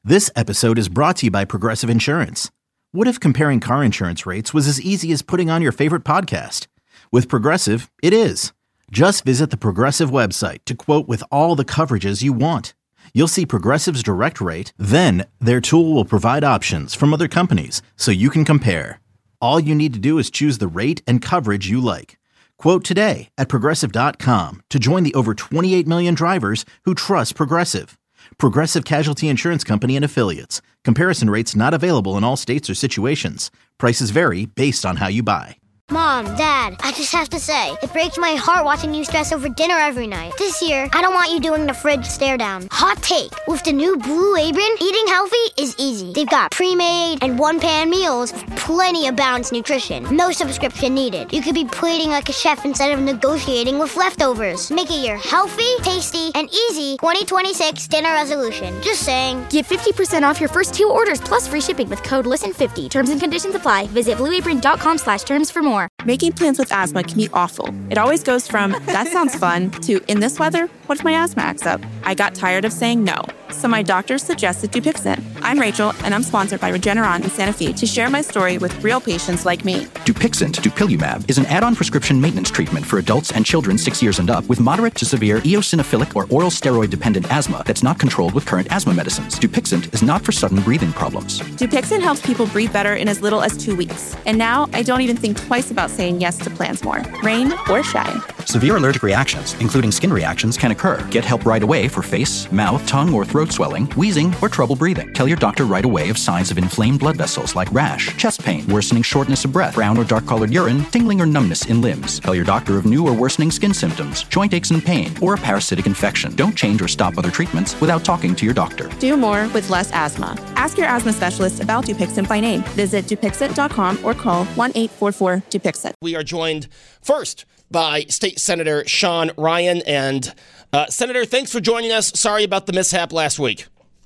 This episode is brought to you by Progressive Insurance. What if comparing car insurance rates was as easy as putting on your favorite podcast? With Progressive, it is. Just visit the Progressive website to quote with all the coverages you want. You'll see Progressive's direct rate, then their tool will provide options from other companies so you can compare. All you need to do is choose the rate and coverage you like. Quote today at Progressive.com to join the over 28 million drivers who trust Progressive. Progressive Casualty Insurance Company and Affiliates. Comparison rates not available in all states or situations. Prices vary based on how you buy. Mom, Dad, I just have to say, it breaks my heart watching you stress over dinner every night. This year, I don't want you doing the fridge stare down. Hot take, with the new Blue Apron, eating healthy is easy. They've got pre-made and one-pan meals with plenty of balanced nutrition. No subscription needed. You could be plating like a chef instead of negotiating with leftovers. Make it your healthy, tasty, and easy 2026 dinner resolution. Just saying. Get 50% off your first 2 orders plus free shipping with code LISTEN50. Terms and conditions apply. Visit blueapron.com/terms for more. Making plans with asthma can be awful. It always goes from, that sounds fun, to, in this weather, what if my asthma acts up? I got tired of saying no, so my doctor suggested Dupixent. I'm Rachel, and I'm sponsored by Regeneron in Santa Fe to share my story with real patients like me. Dupixent, dupilumab, is an add-on prescription maintenance treatment for adults and children 6 years and up with moderate to severe eosinophilic or oral steroid-dependent asthma that's not controlled with current asthma medicines. Dupixent is not for sudden breathing problems. Dupixent helps people breathe better in as little as 2 weeks. And now, I don't even think twice about saying yes to plans more, rain or shine. Severe allergic reactions, including skin reactions, can occur. Get help right away for face, mouth, tongue, or throat swelling, wheezing, or trouble breathing. Tell your doctor right away of signs of inflamed blood vessels like rash, chest pain, worsening shortness of breath, brown or dark-colored urine, tingling or numbness in limbs. Tell your doctor of new or worsening skin symptoms, joint aches and pain, or a parasitic infection. Don't change or stop other treatments without talking to your doctor. Do more with less asthma. Ask your asthma specialist about Dupixent by name. Visit Dupixent.com or call 1-844-DUPIXENT. We are joined first by State Senator Sean Ryan. And Senator, thanks for joining us. Sorry about the mishap last week.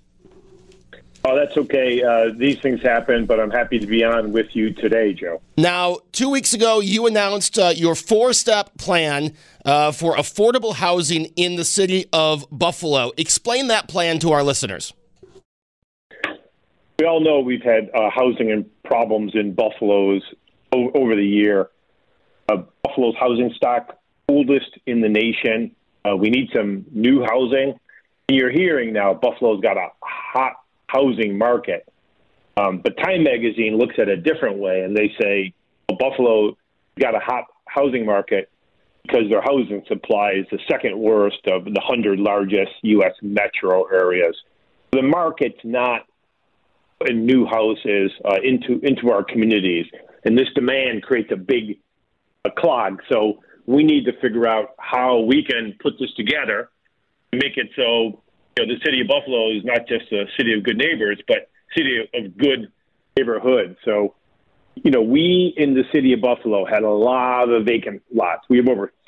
Oh, that's okay. These things happen, but I'm happy to be on with you today, Joe. Now, 2 weeks ago, you announced your 4-step plan for affordable housing in the city of Buffalo. Explain that plan to our listeners. We all know we've had housing and problems in Buffalo's over the year. Buffalo's housing stock, oldest in the nation. We need some new housing. You're hearing now Buffalo's got a hot housing market. But Time Magazine looks at it a different way, and they say Buffalo got a hot housing market because their housing supply is the second worst of the 100 largest U.S. metro areas. The market's not putting new houses into our communities, and this demand creates a big clog. So we need to figure out how we can put this together and make it so the city of Buffalo is not just a city of good neighbors, but city of good neighborhood. So, we in the city of Buffalo had a lot of vacant lots. We have over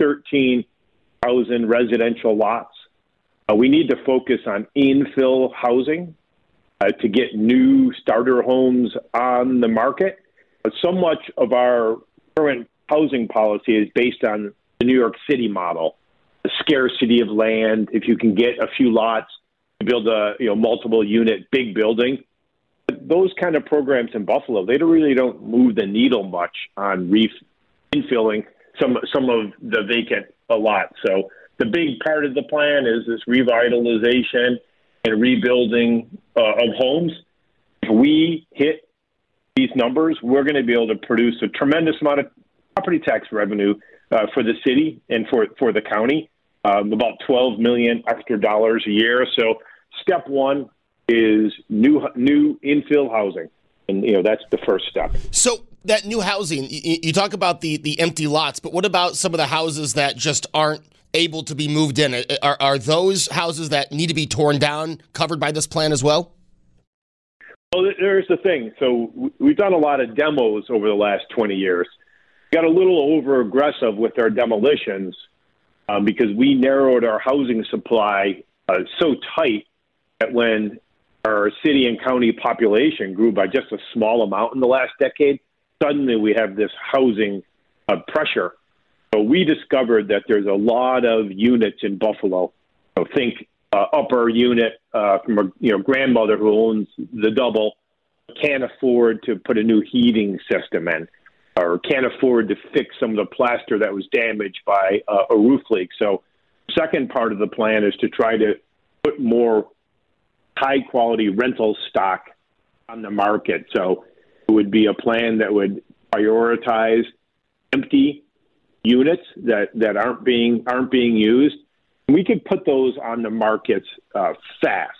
13,000 residential lots. We need to focus on infill housing to get new starter homes on the market. But so much of our current housing policy is based on the New York City model, the scarcity of land. If you can get a few lots, you build a multiple unit big building. But those kind of programs in Buffalo, they really don't move the needle much on infilling some of the vacant lots. So the big part of the plan is this revitalization and rebuilding of homes. If we hit these numbers, we're going to be able to produce a tremendous amount of property tax revenue for the city and for the county, about $12 million extra dollars a year. So step one is new infill housing, and that's the first step. So that new housing, you talk about the empty lots, but what about some of the houses that just aren't able to be moved in? Are those houses that need to be torn down covered by this plan as well? Well, there's the thing. So we've done a lot of demos over the last 20 years. Got a little over aggressive with our demolitions because we narrowed our housing supply so tight that when our city and county population grew by just a small amount in the last decade, suddenly we have this housing pressure. So we discovered that there's a lot of units in Buffalo. So think upper unit from a grandmother who owns the double, can't afford to put a new heating system in, or can't afford to fix some of the plaster that was damaged by a roof leak. So the second part of the plan is to try to put more high-quality rental stock on the market. So it would be a plan that would prioritize empty units that aren't being used. We could put those on the markets fast.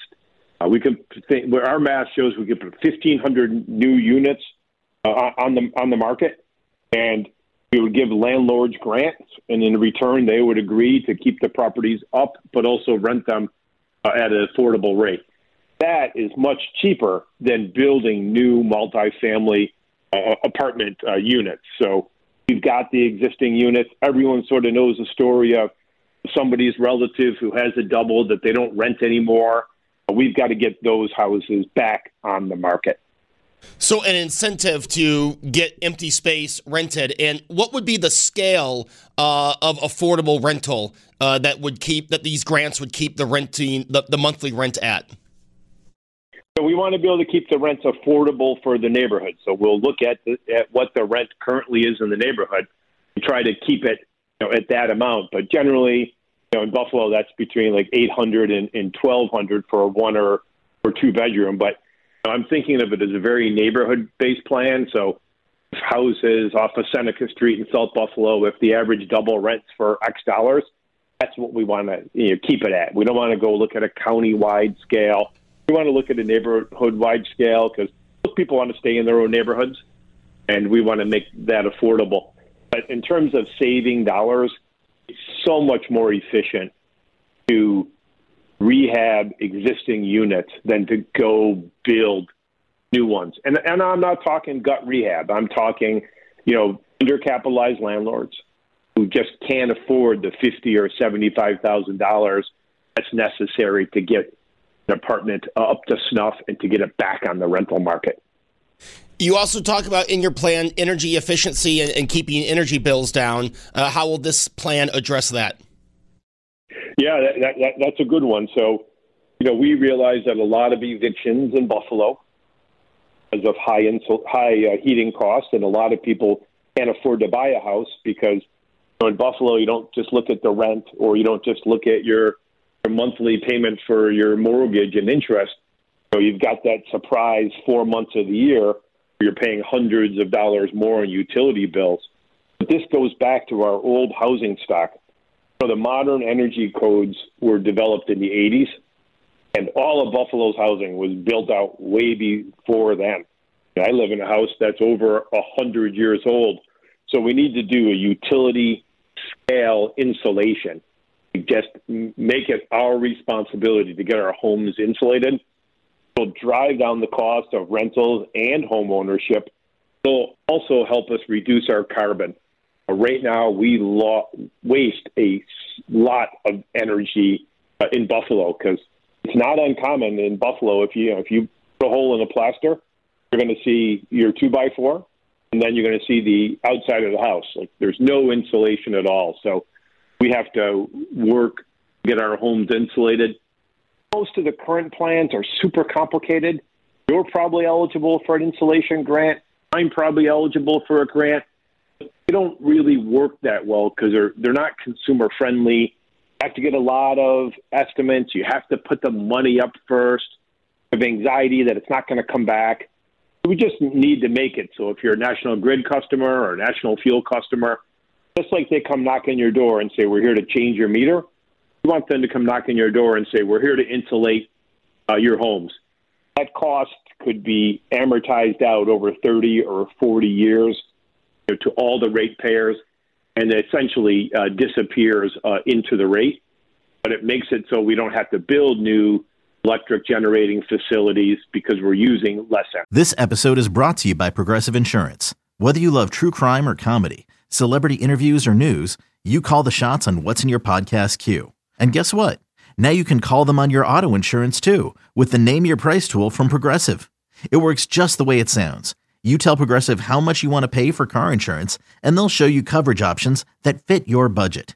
Our math shows we could put 1,500 new units on the market, and we would give landlords grants, and in return they would agree to keep the properties up, but also rent them at an affordable rate. That is much cheaper than building new multifamily apartment units. So we've got the existing units. Everyone sort of knows the story of somebody's relative who has a double that they don't rent anymore. We've got to get those houses back on the market. So an incentive to get empty space rented, and what would be the scale of affordable rental that these grants would keep the monthly rent at? So we want to be able to keep the rents affordable for the neighborhood. So we'll look at what the rent currently is in the neighborhood and try to keep it at that amount. But generally, in Buffalo, that's between like $800 and $1,200 for a one or two bedroom. But I'm thinking of it as a very neighborhood-based plan. So if houses off of Seneca Street in South Buffalo, if the average double rents for X dollars, that's what we want to keep it at. We don't want to go look at a county-wide scale. We want to look at a neighborhood-wide scale because most people want to stay in their own neighborhoods, and we want to make that affordable. But in terms of saving dollars, it's so much more efficient to rehab existing units than to go build new ones. And I'm not talking gut rehab. I'm talking, undercapitalized landlords who just can't afford the $50,000 or $75,000 that's necessary to get an apartment up to snuff and to get it back on the rental market. You also talk about in your plan energy efficiency and keeping energy bills down. How will this plan address that? Yeah, that's a good one. So, we realize that a lot of evictions in Buffalo because of high heating costs, and a lot of people can't afford to buy a house because in Buffalo you don't just look at the rent, or you don't just look at your monthly payment for your mortgage and interest. So you've got that surprise 4 months of the year where you're paying hundreds of dollars more in utility bills. But this goes back to our old housing stock. So the modern energy codes were developed in the 80s, and all of Buffalo's housing was built out way before then. I live in a house that's over 100 years old. So we need to do a utility scale insulation. Just make it our responsibility to get our homes insulated. It'll drive down the cost of rentals and home ownership. It'll also help us reduce our carbon. Right now, we waste a lot of energy in Buffalo because it's not uncommon in Buffalo. If you put a hole in the plaster, you're going to see your 2x4, and then you're going to see the outside of the house. Like there's no insulation at all. So we have to work to get our homes insulated. Most of the current plans are super complicated. You're probably eligible for an insulation grant. I'm probably eligible for a grant. They don't really work that well because they're not consumer friendly. You have to get a lot of estimates. You have to put the money up first. You have anxiety that it's not going to come back. We just need to make it so if you're a National Grid customer or a National Fuel customer, just like they come knock on your door and say, we're here to change your meter, we want them to come knock on your door and say, we're here to insulate your homes. That cost could be amortized out over 30 or 40 years to all the ratepayers, and it essentially disappears into the rate. But it makes it so we don't have to build new electric generating facilities because we're using less energy. This episode is brought to you by Progressive Insurance. Whether you love true crime or comedy, celebrity interviews or news, you call the shots on what's in your podcast queue. And guess what? Now you can call them on your auto insurance too with the Name Your Price tool from Progressive. It works just the way it sounds. You tell Progressive how much you want to pay for car insurance, and they'll show you coverage options that fit your budget.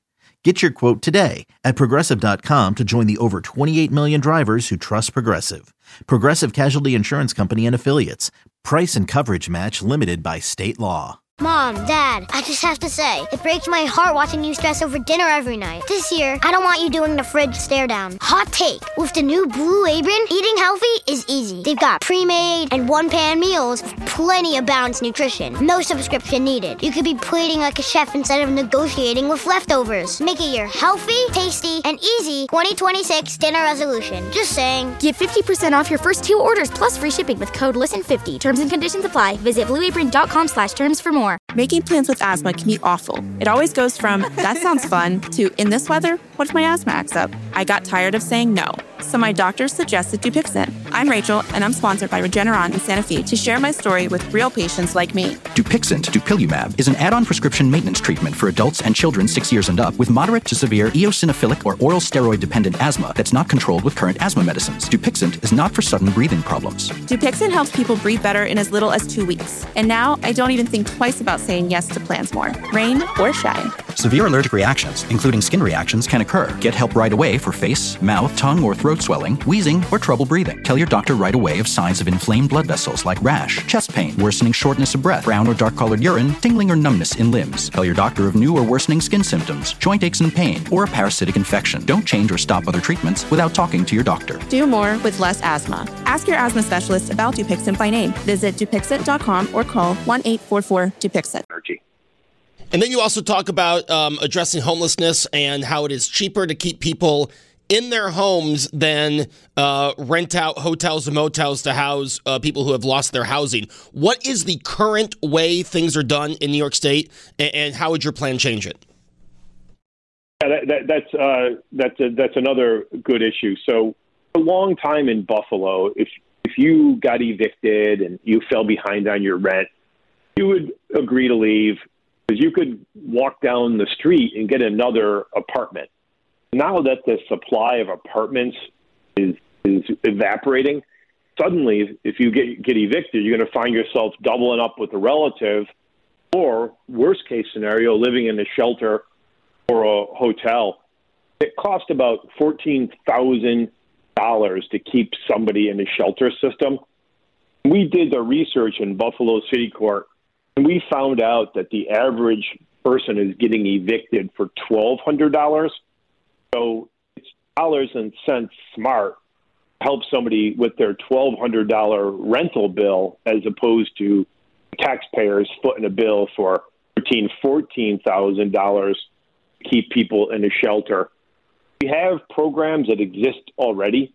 Get your quote today at Progressive.com to join the over 28 million drivers who trust Progressive. Progressive Casualty Insurance Company and Affiliates. Price and coverage match limited by state law. Mom, Dad, I just have to say, it breaks my heart watching you stress over dinner every night. This year, I don't want you doing the fridge stare down. Hot take. With the new Blue Apron, eating healthy is easy. They've got pre-made and one-pan meals with plenty of balanced nutrition. No subscription needed. You could be plating like a chef instead of negotiating with leftovers. Make it your healthy, tasty, and easy 2026 dinner resolution. Just saying. Get 50% off your first 2 orders plus free shipping with code LISTEN50. Terms and conditions apply. Visit blueapron.com/terms for more. Making plans with asthma can be awful. It always goes from, that sounds fun, to, in this weather, what if my asthma acts up? I got tired of saying no, so my doctor suggested Dupixent. I'm Rachel, and I'm sponsored by Regeneron in Santa Fe to share my story with real patients like me. Dupixent, dupilumab, is an add-on prescription maintenance treatment for adults and children 6 years and up with moderate to severe eosinophilic or oral steroid-dependent asthma that's not controlled with current asthma medicines. Dupixent is not for sudden breathing problems. Dupixent helps people breathe better in as little as 2 weeks. And now, I don't even think twice about saying yes to plans more, rain or shine. Severe allergic reactions, including skin reactions, can occur. Get help right away for face, mouth, tongue, or throat swelling, wheezing, or trouble breathing. Tell your doctor right away of signs of inflamed blood vessels like rash, chest pain, worsening shortness of breath, brown or dark-colored urine, tingling or numbness in limbs. Tell your doctor of new or worsening skin symptoms, joint aches and pain, or a parasitic infection. Don't change or stop other treatments without talking to your doctor. Do more with less asthma. Ask your asthma specialist about Dupixent by name. Visit Dupixent.com or call 1-844-DUPIXENT. And then you also talk about addressing homelessness and how it is cheaper to keep people in their homes than rent out hotels and motels to house people who have lost their housing. What is the current way things are done in New York State, and how would your plan change it? Yeah, that's another good issue. So a long time in Buffalo, if you got evicted and you fell behind on your rent, you would agree to leave because you could walk down the street and get another apartment. Now that the supply of apartments is evaporating, suddenly if you get evicted, you're going to find yourself doubling up with a relative, or worst case scenario, living in a shelter or a hotel. It costs about $14,000 to keep somebody in the shelter system. We did the research in Buffalo City Court, and we found out that the average person is getting evicted for $1,200. So it's dollars and cents smart to help somebody with their $1,200 rental bill as opposed to taxpayers footing a bill for $14,000 to keep people in a shelter. We have programs that exist already.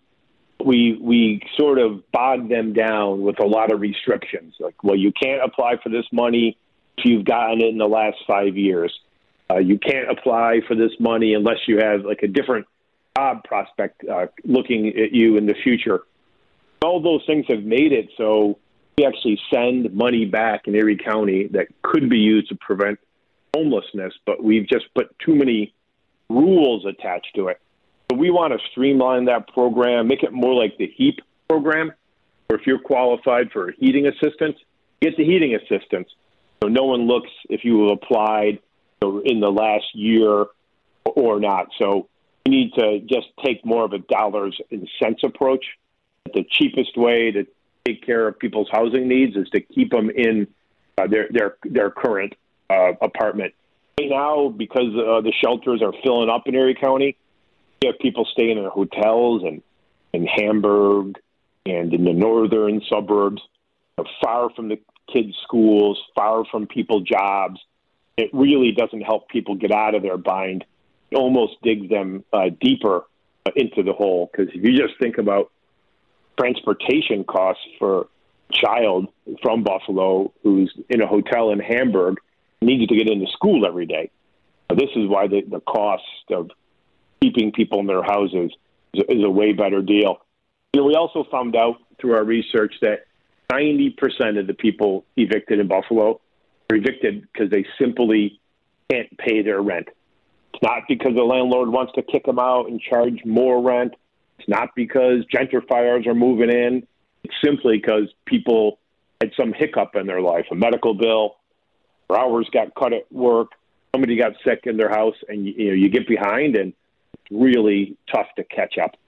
We sort of bog them down with a lot of restrictions. Like, well, you can't apply for this money if you've gotten it in the last 5 years. You can't apply for this money unless you have like a different job prospect looking at you in the future. All those things have made it so we actually send money back in Erie County that could be used to prevent homelessness, but we've just put too many rules attached to it. So we want to streamline that program, make it more like the HEAP program, where if you're qualified for heating assistance, get the heating assistance. So no one looks if you have applied in the last year or not. So we need to just take more of a dollars and cents approach. The cheapest way to take care of people's housing needs is to keep them in their current apartment. Right now, because the shelters are filling up in Erie County, you have people staying in hotels and in Hamburg and in the northern suburbs, far from the kids' schools, far from people's jobs. It really doesn't help people get out of their bind. It almost digs them deeper into the hole. Because if you just think about transportation costs for a child from Buffalo who's in a hotel in Hamburg, needs to get into school every day. This is why the cost of keeping people in their houses is a way better deal. You know, we also found out through our research that 90% of the people evicted in Buffalo are evicted because they simply can't pay their rent. It's not because the landlord wants to kick them out and charge more rent. It's not because gentrifiers are moving in. It's simply because people had some hiccup in their life, a medical bill, their hours got cut at work, somebody got sick in their house, and you get behind, and it's really tough to catch up.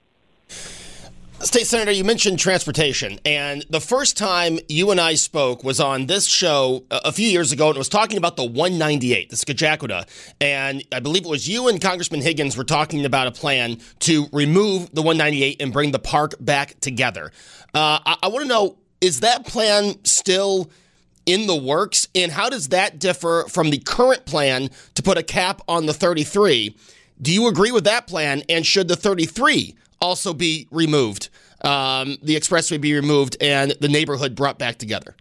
State Senator, you mentioned transportation, and the first time you and I spoke was on this show a few years ago, and it was talking about the 198, the Scajaquada, and I believe it was you and Congressman Higgins were talking about a plan to remove the 198 and bring the park back together. I want to know, is that plan still in the works, and how does that differ from the current plan to put a cap on the 33? Do you agree with that plan, and should the 33 also be removed, the expressway be removed, and the neighborhood brought back together?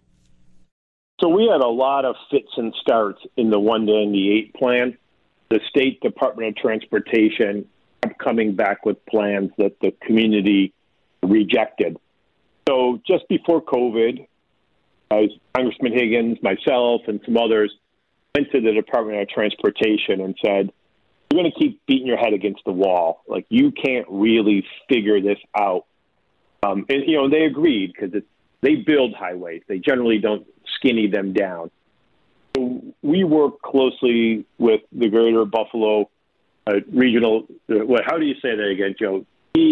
So we had a lot of fits and starts in the 198 plan. The State Department of Transportation kept coming back with plans that the community rejected. So just before COVID, Congressman Higgins, myself, and some others went to the Department of Transportation and said, you're going to keep beating your head against the wall. Like, you can't really figure this out. And they agreed, because they build highways. They generally don't skinny them down. So we work closely with the Greater Buffalo Regional, how do you say that again, Joe?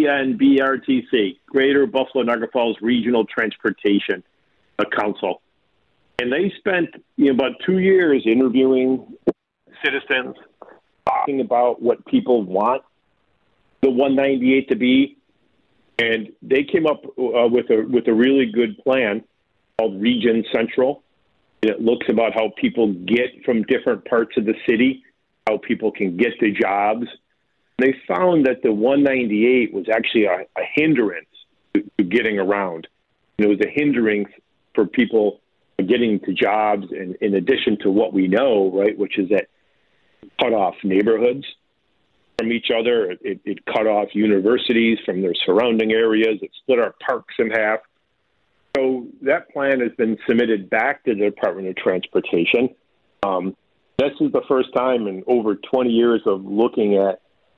GNBRTC, Greater Buffalo Niagara Falls Regional Transportation Council. And they spent about 2 years interviewing citizens, talking about what people want the 198 to be, and they came up with a really good plan called Region Central. It looks about how people get from different parts of the city, how people can get to jobs. They found that the 198 was actually a hindrance to getting around. It was a hindrance for people getting to jobs, and in addition to what we know, right, which is that cut off neighborhoods from each other. It cut off universities from their surrounding areas. It split our parks in half. So that plan has been submitted back to the Department of Transportation. This is the first time in over 20 years of looking at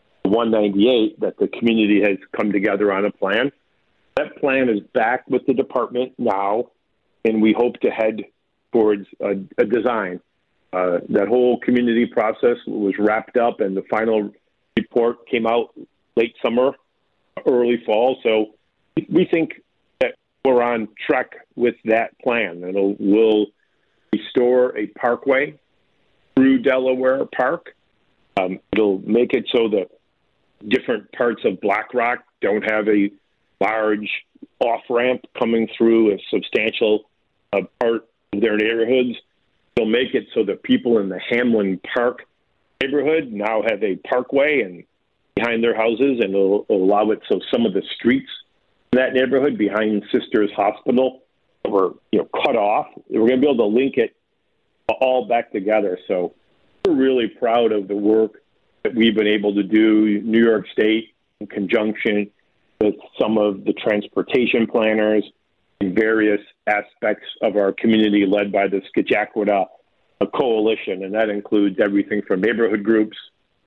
198 that the community has come together on a plan. That plan is back with the department now, and we hope to head towards a design. That whole community process was wrapped up, and the final report came out late summer, early fall. So we think that we're on track with that plan. We'll restore a parkway through Delaware Park. It'll make it so that different parts of Black Rock don't have a large off-ramp coming through a substantial part of their neighborhoods. They'll make it so that people in the Hamlin Park neighborhood now have a parkway and behind their houses, and it'll allow it so some of the streets in that neighborhood behind Sisters Hospital were cut off. We're going to be able to link it all back together. So we're really proud of the work that we've been able to do, New York State, in conjunction with some of the transportation planners in various aspects of our community led by the Scajaquada Coalition. And that includes everything from neighborhood groups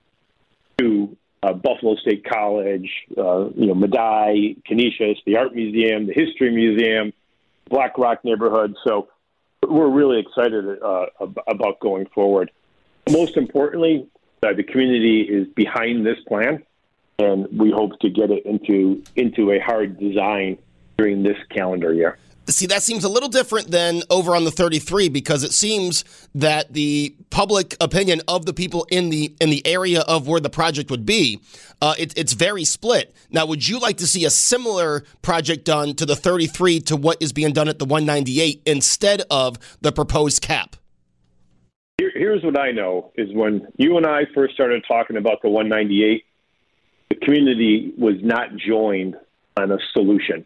to Buffalo State College, Medaille, Canisius, the Art Museum, the History Museum, Black Rock neighborhood. So we're really excited about going forward. Most importantly, the community is behind this plan, and we hope to get it into a hard design during this calendar year. See, that seems a little different than over on the 33, because it seems that the public opinion of the people in the area of where the project would be, it's very split. Now, would you like to see a similar project done to the 33 to what is being done at the 198 instead of the proposed cap? Here's what I know is when you and I first started talking about the 198, the community was not joined on a solution.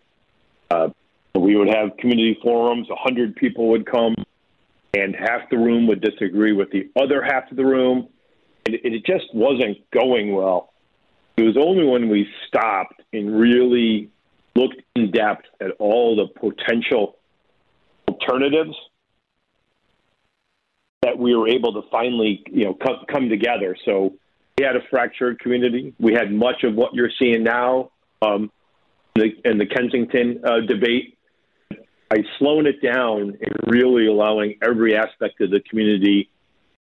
We would have community forums, 100 people would come, and half the room would disagree with the other half of the room. And it just wasn't going well. It was only when we stopped and really looked in depth at all the potential alternatives that we were able to finally, come together. So we had a fractured community. We had much of what you're seeing now in the Kensington debate. By slowing it down and really allowing every aspect of the community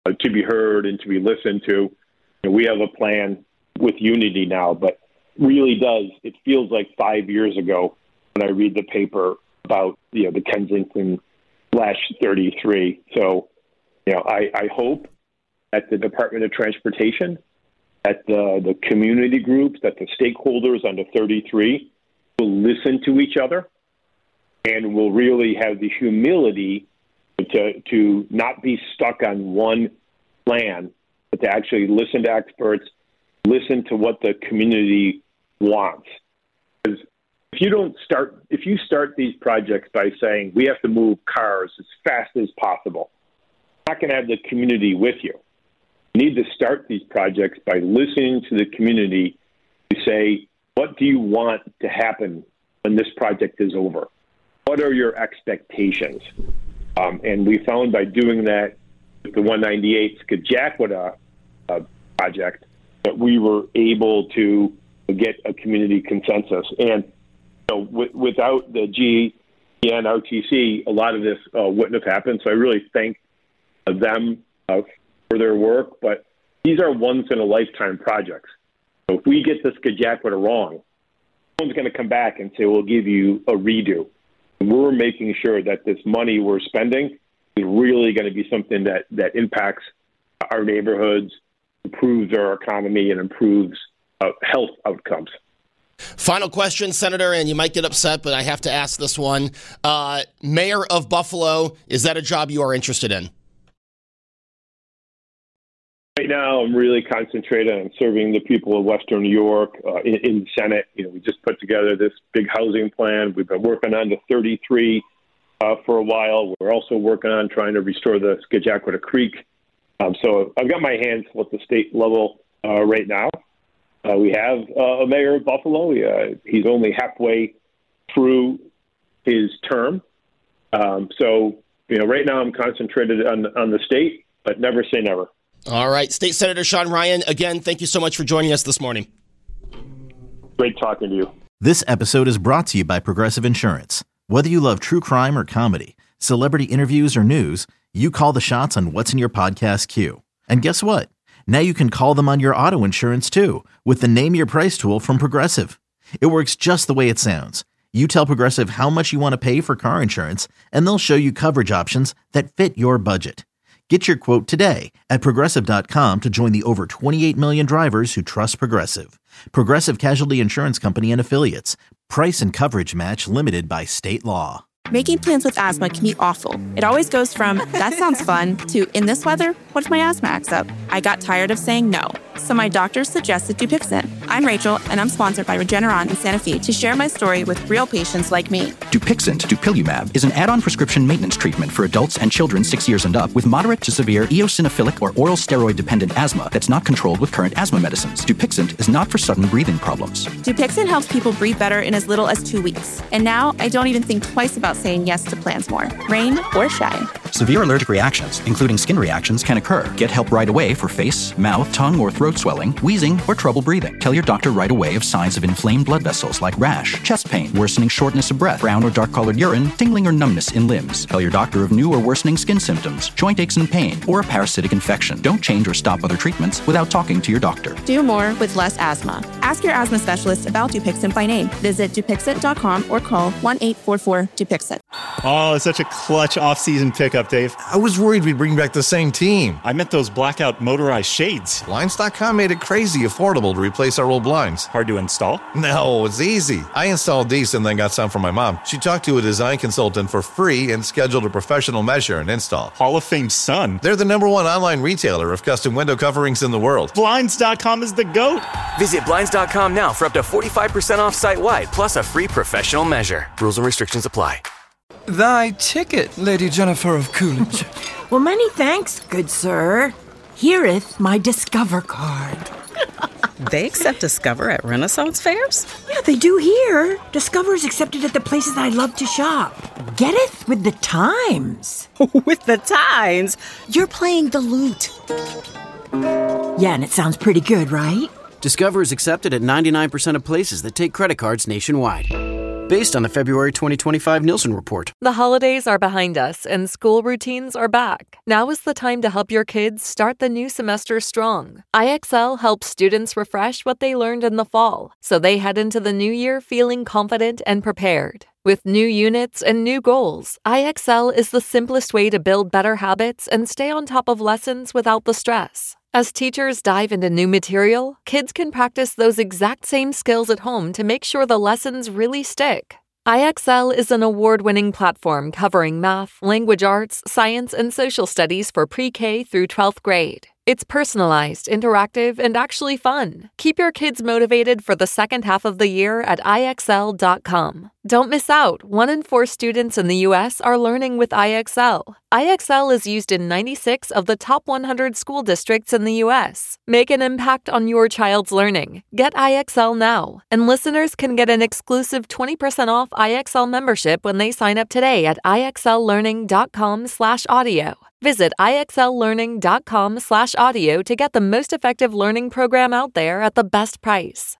to be heard and to be listened to. We have a plan with Unity now, but really it feels like 5 years ago when I read the paper about, the Kensington /33. So, I hope that the Department of Transportation, that the community groups, that the stakeholders under 33 will listen to each other and will really have the humility to not be stuck on one plan, but to actually listen to experts, listen to what the community wants. Because if you start these projects by saying we have to move cars as fast as possible, you're not going to have the community with you. You need to start these projects by listening to the community to say, what do you want to happen when this project is over? What are your expectations? And we found by doing that with the 198 Skagjakwada project that we were able to get a community consensus. And without the GN RTC, a lot of this wouldn't have happened. So I really thank them for their work. But these are once-in-a-lifetime projects. So if we get the Skagjakwada wrong, someone's going to come back and say, we'll give you a redo. We're making sure that this money we're spending is really going to be something that impacts our neighborhoods, improves our economy, and improves health outcomes. Final question, Senator, and you might get upset, but I have to ask this one. Mayor of Buffalo, is that a job you are interested in? Right now, I'm really concentrated on serving the people of Western New York in the Senate. We just put together this big housing plan. We've been working on the 33 for a while. We're also working on trying to restore the Skagjakwada Creek. So I've got my hands full at the state level right now. We have a mayor of Buffalo. He's only halfway through his term. So right now I'm concentrated on the state, but never say never. All right. State Senator Sean Ryan, again, thank you so much for joining us this morning. Great talking to you. This episode is brought to you by Progressive Insurance. Whether you love true crime or comedy, celebrity interviews or news, you call the shots on what's in your podcast queue. And guess what? Now you can call them on your auto insurance too with the Name Your Price tool from Progressive. It works just the way it sounds. You tell Progressive how much you want to pay for car insurance, and they'll show you coverage options that fit your budget. Get your quote today at Progressive.com to join the over 28 million drivers who trust Progressive. Progressive Casualty Insurance Company and Affiliates. Price and coverage match limited by state law. Making plans with asthma can be awful. It always goes from, that sounds fun, to, in this weather, what if my asthma acts up? I got tired of saying no, so my doctor suggested Dupixent. I'm Rachel, and I'm sponsored by Regeneron and Sanofi to share my story with real patients like me. Dupixent, dupilumab, is an add-on prescription maintenance treatment for adults and children 6 years and up with moderate to severe eosinophilic or oral steroid-dependent asthma that's not controlled with current asthma medicines. Dupixent is not for sudden breathing problems. Dupixent helps people breathe better in as little as 2 weeks. And now I don't even think twice about saying yes to plans more, rain or shine. Severe allergic reactions, including skin reactions, can occur. Get help right away for face, mouth, tongue, or throat swelling, wheezing, or trouble breathing. Tell your doctor right away of signs of inflamed blood vessels like rash, chest pain, worsening shortness of breath, brown or dark-colored urine, tingling or numbness in limbs. Tell your doctor of new or worsening skin symptoms, joint aches and pain, or a parasitic infection. Don't change or stop other treatments without talking to your doctor. Do more with less asthma. Ask your asthma specialist about Dupixent by name. Visit Dupixent.com or call 1-844-DUPIXENT. Oh, it's such a clutch off-season pickup, Dave. I was worried we'd bring back the same team. I meant those blackout motorized shades. Blinds.com made it crazy affordable to replace our old blinds. Hard to install? No, it's easy. I installed these and then got some for my mom. She talked to a design consultant for free and scheduled a professional measure and install. Hall of Fame son. They're the #1 online retailer of custom window coverings in the world. Blinds.com is the GOAT. Visit Blinds.com now for up to 45% off site-wide, plus a free professional measure. Rules and restrictions apply. Thy ticket, Lady Jennifer of Coolidge. Well, many thanks, good sir. Here'th my Discover card. They accept Discover at Renaissance fairs? Yeah, they do here. Discover's accepted at the places I love to shop. Getteth with the times. With the times? You're playing the lute. Yeah, and it sounds pretty good, right? Discover is accepted at 99% of places that take credit cards nationwide. based on the February 2025 Nielsen report. The holidays are behind us and school routines are back. Now is the time to help your kids start the new semester strong. IXL helps students refresh what they learned in the fall, so they head into the new year feeling confident and prepared. With new units and new goals, IXL is the simplest way to build better habits and stay on top of lessons without the stress. As teachers dive into new material, kids can practice those exact same skills at home to make sure the lessons really stick. IXL is an award-winning platform covering math, language arts, science, and social studies for pre-K through 12th grade. It's personalized, interactive, and actually fun. Keep your kids motivated for the second half of the year at IXL.com. Don't miss out. 1 in 4 students in the U.S. are learning with IXL. IXL is used in 96 of the top 100 school districts in the U.S. Make an impact on your child's learning. Get IXL now. And listeners can get an exclusive 20% off IXL membership when they sign up today at IXLlearning.com/audio. Visit IXLlearning.com/audio to get the most effective learning program out there at the best price.